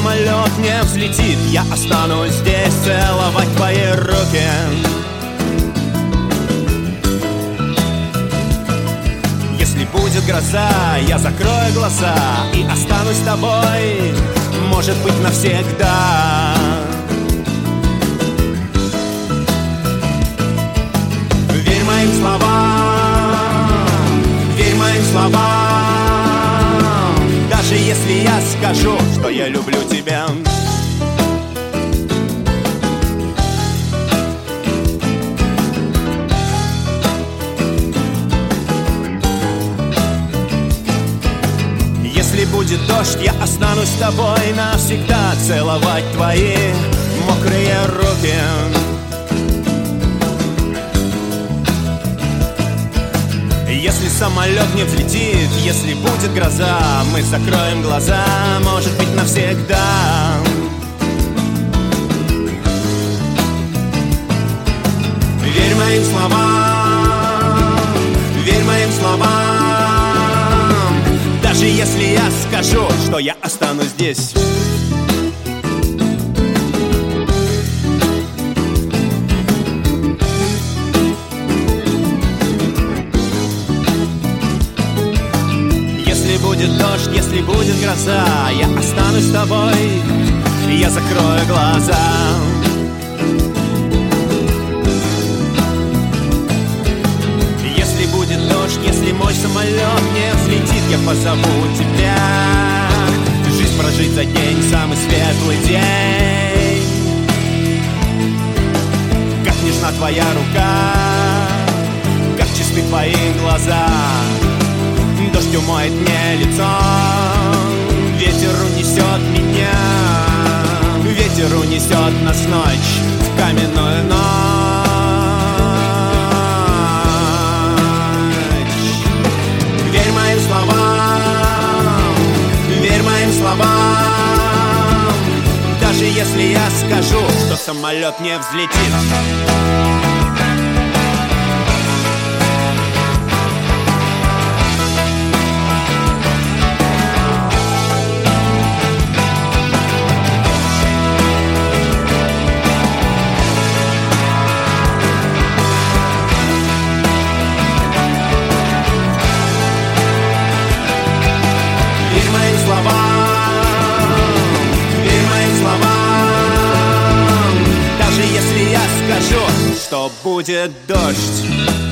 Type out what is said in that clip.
самолет не взлетит, я останусь здесь целовать твои руки. Если будет гроза, я закрою глаза и останусь с тобой, может быть, навсегда. Верь моим словам, верь моим словам, даже если я скажу, что я люблю тебя. Если будет дождь, я останусь с тобой навсегда, целовать твои мокрые руки. Если самолет не взлетит, если будет гроза, мы закроем глаза, может быть, навсегда. Верь моим словам, верь моим словам, даже если я скажу, что я останусь здесь. Если будет дождь, если будет гроза, я останусь с тобой, я закрою глаза. Если будет дождь, если мой самолет не взлетит, я позову тебя. Жизнь прожить за день, самый светлый день. Как нежна твоя рука, как чисты твои глаза. Дождь умоет мне лицо, ветер унесет меня, ветер унесет нас в ночь, в каменную ночь. Верь моим словам, верь моим словам, даже если я скажу, что самолет не взлетит. Даже если я скажу, что будет дождь.